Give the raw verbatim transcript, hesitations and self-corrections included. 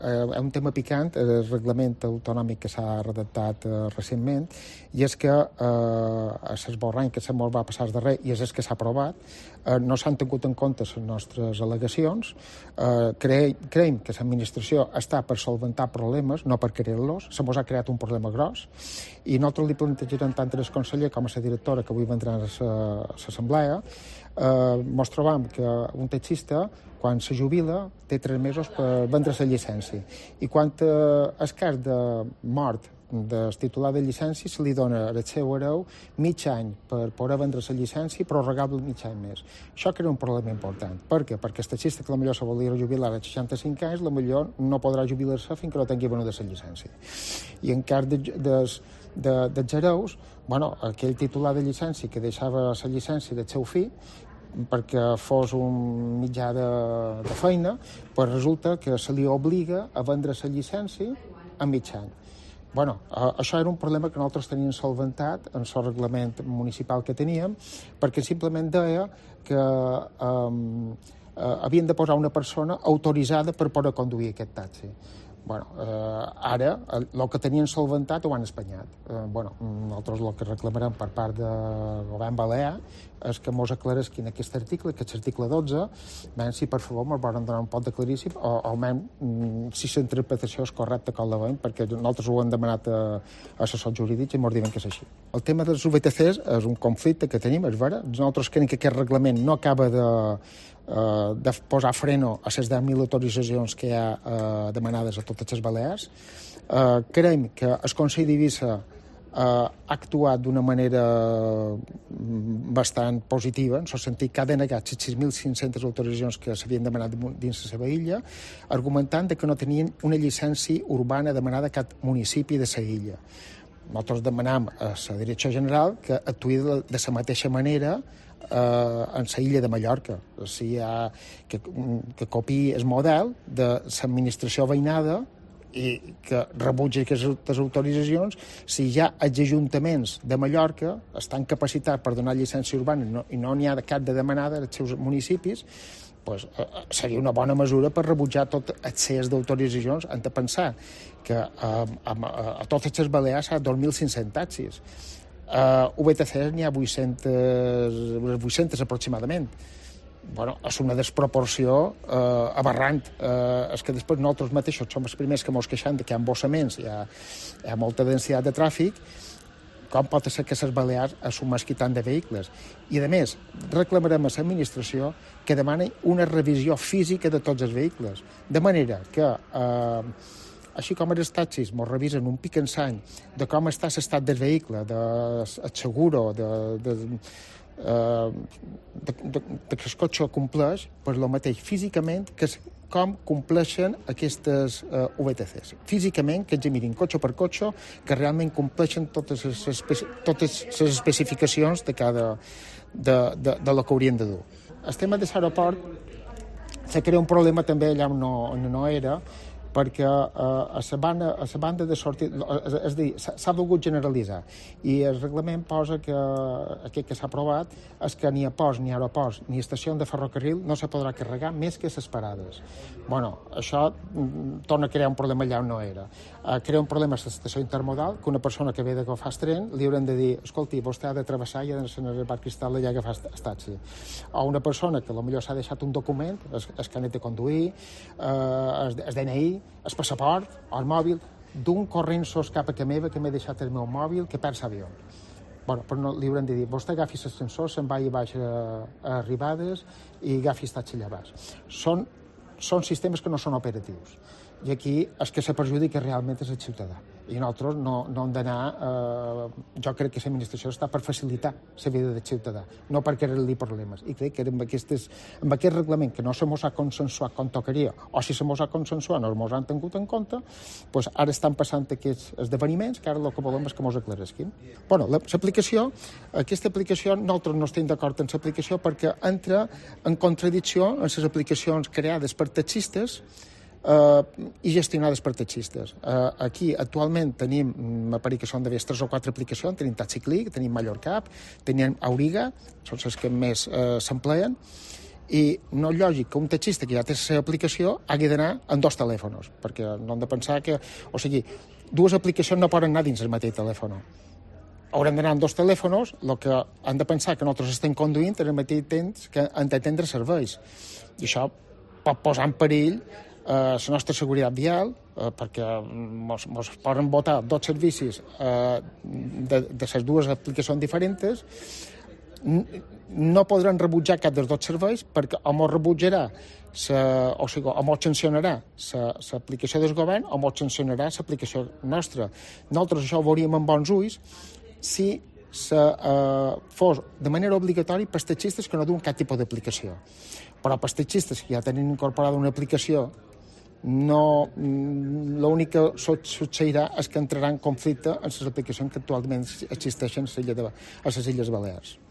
Eh, un tema picant, el reglament autonòmic que s'ha redactat eh, recentment, i és que eh, l'esborrany que se mos va passar darrer i és el que s'ha aprovat, eh, no s'han tingut en compte les nostres al·legacions. Eh, cre creiem que l'administració està per solventar problemes, no per crear-los. Se mos ha creat un problema gros, i nosaltres li plantejarem tant al conseller com a la directora, que avui vendrà a l'assemblea. Eh, mos trobam que un taxista, quan se jubila, té tres mesos per vendre la llicència. I quan eh, es cas de mort del titular de llicència, se li dona al seu hereu mig any per poder vendre la llicència, però regable mig any més. Això crea un problema important. Per què? Perquè el taxista que potser se volia jubilar als seixanta-cinc anys, potser no podrà jubilar-se fins que no tingui venuda la llicència. I en cas de, de, de, dels hereus, bueno, aquell titular de llicència que deixava la llicència del seu fill perquè fos un mitjà de, de feina, pues resulta que se li obliga a vendre la llicència a mig any. Bueno, eh, això era un problema que nosaltres teníem solventat en el reglament municipal que teníem, perquè simplement deia que eh, eh, havien de posar una persona autoritzada per poder conduir aquest taxi. Bueno, eh, ara el que tenien solventat ho han espanyat. Eh, bueno, nosaltres el que reclamarem per part del govern balear és que mos aclaresquin aquest article, que és l'article dotze, ben, si per favor mos volen donar un pot d'aclaríssim, o almenys si la interpretació és correcta com la veiem, perquè nosaltres ho hem demanat a, a assessors jurídics i mos diuen que és així. El tema dels U V T Cs és un conflicte que tenim, és vera. Nosaltres creiem que aquest reglament no acaba de de posar freno a les deu mil autoritzacions que hi ha eh, demanades a totes les Balears. Eh, creiem que el Consell d'Eivissa eh, ha actuat d'una manera bastant positiva, en el sentit que ha denegat les sis mil cinc-centes autoritzacions que s'havien demanat dins la seva illa, argumentant que no tenien una llicència urbana demanada a cap municipi de la illa. Nosaltres demanam a la Direcció General que actuï de la mateixa manera eh, en la illa de Mallorca, o sigui, que, que copiï el model de l'administració veïnada i que rebutgi aquestes autoritzacions si ja els ajuntaments de Mallorca estan capacitats per donar llicència urbana no, i no n'hi ha cap de demanada als seus municipis, pues, eh, seria una bona mesura per rebutjar tot excés d'autoritzacions. Hem de pensar que eh, a, a totes les Balears hi ha dos mil cinc-cents taxis. A U V T Cs n'hi ha vuit-cents aproximadament. Bueno, és una desproporció eh, aberrant. Eh, és que després nosaltres mateixos som els primers que mos queixem que hi ha embossaments, hi ha, hi ha molta densitat de tràfic. Com pot ser que les Balears assumeixin tant de vehicles? I, a més, reclamarem a l'administració que demani una revisió física de tots els vehicles, de manera que, eh, així com els taxis ens revisen un pic en sang de com està l'estat del vehicle, del seguro, de, de, de, de, de que el cotxe compleix, per lo mateix físicament, que com compleixen aquestes uh, U V T Cs. Físicament, que ens mirin cotxe per cotxe, que realment compleixen totes les, especi totes les especificacions de cada de, de, de lo que haurien de dur. El tema de l'aeroport se crea un problema també allà on no, on no era, perquè eh, a la banda, a la banda de sortida, és a dir, s'ha volgut generalitzar, i el reglament posa que aquest que s'ha aprovat és que ni a ports, ni a aeroports, ni estacions de ferrocarril no se podrà carregar més que les parades. Bueno, això mm, torna a crear un problema allà on no era. Eh, crea un problema a l'estació intermodal, que una persona que ve d'agafar el tren li hauran de dir, escolti, vostè ha de travessar i ha d'anar al bar Cristal i agafar el taxi. O una persona que potser s'ha deixat un document, el, el carnet de conduir, eh, el, el D N I, el passaport o el mòbil, d'un corrent sos cap a que meva, que m'he deixat el meu mòbil, que perds avió. Bueno, però no, li hauran de dir, vostè agafi l'ascensor, se'n va i baix a, a arribades i agafi el taxi allà baix. Són, són sistemes que no són operatius. I aquí el que se perjudica realment és el ciutadà. I nosaltres no, no hem d'anar... Eh, jo crec que l'administració està per facilitar la vida del ciutadà, no per crear-li problemes. I crec que amb, aquestes, amb aquest reglament que no se mos ha consensuat com tocaria, o si se mos ha consensuat no mos han tingut en compte, pues ara estan passant aquests esdeveniments que ara el que volem és que mos aclaresquin. Bueno, l'aplicació, aquesta aplicació, nosaltres no estem d'acord amb l'aplicació perquè entra en contradicció amb les aplicacions creades per taxistes Uh, i gestionades per taxistes. Uh, aquí actualment tenim, me pareix que són d'haver tres o quatre aplicacions, tenim TaxiClick, tenim Mallorcap, tenim Auriga, són les que més uh, s'empleen, I no és lògic que un taxista que ja té la seva aplicació hagi d'anar en dos telèfons, perquè no hem de pensar que... O sigui, dues aplicacions no poden anar dins el mateix telèfon. Haurem d'anar en dos telèfons, el que han de pensar que nosaltres estem conduint en el mateix temps que han d'atendre serveis. I això pot posar en perill eh, la nostra seguretat vial, eh, perquè mos, mos poden votar dos servicis eh, de, de les dues aplicacions diferents. No podran rebutjar cap dels dos serveis perquè o mos rebutjarà sa, o sigui, o mos sancionarà l'aplicació del govern o mos sancionarà l'aplicació nostra. Nosaltres això ho veuríem amb bons ulls si se, eh, fos de manera obligatòria per als taxistes que no duen cap tipus d'aplicació. Però per als taxistes que ja tenen incorporada una aplicació, no, l'únic que succeirà és que entrarà en conflicte amb les aplicacions que actualment existeixen a les Illes Balears.